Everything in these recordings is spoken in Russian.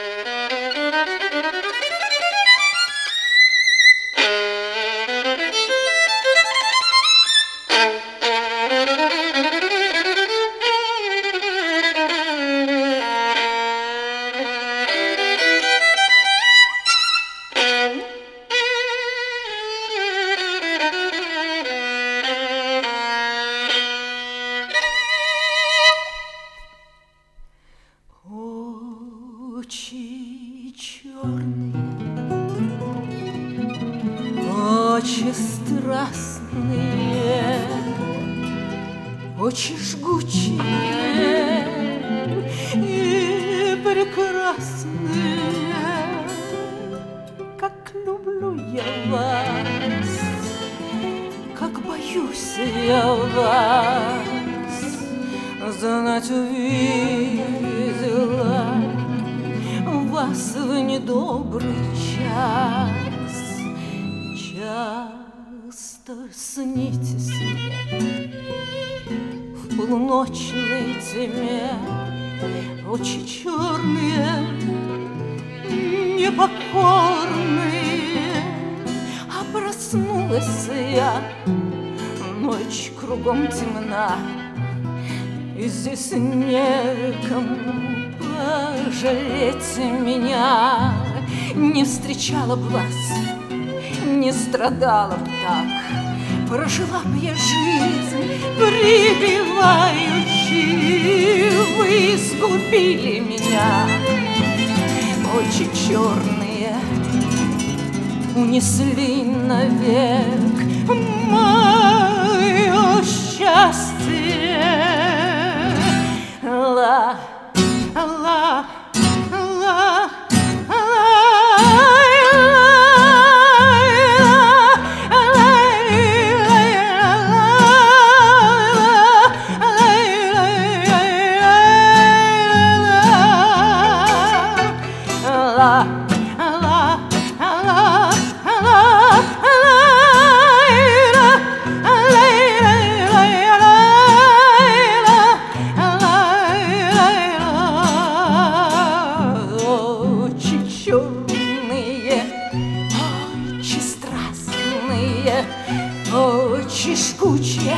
Очи черные, очи страстные, очи жгучие и прекрасные. Как люблю я вас, как боюсь я вас, знать увидела вас в недобрый час. Часто снитесь мне в полуночной тьме очи черные, непокорные. А проснулась я, ночь кругом темна, и здесь некому пожалеть меня. Не встречала б вас, не страдала б так, прожила б я жизнь прибивающей. Вы сгубили меня, очи черные, унесли навек мое счастье. Ла, ла, ла, очи жгучие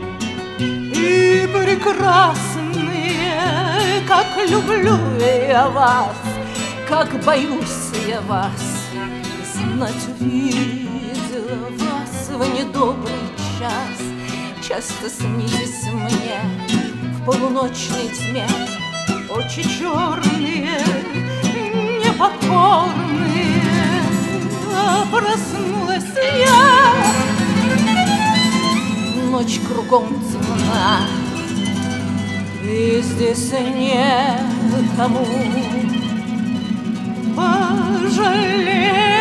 и прекрасные. Как люблю я вас, как боюсь я вас, знать увидела вас в недобрый час. Часто снитесь мне в полуночной тьме очи черные, непокорные. А проснулась я, ночь кругом темна, и здесь некому пожалеть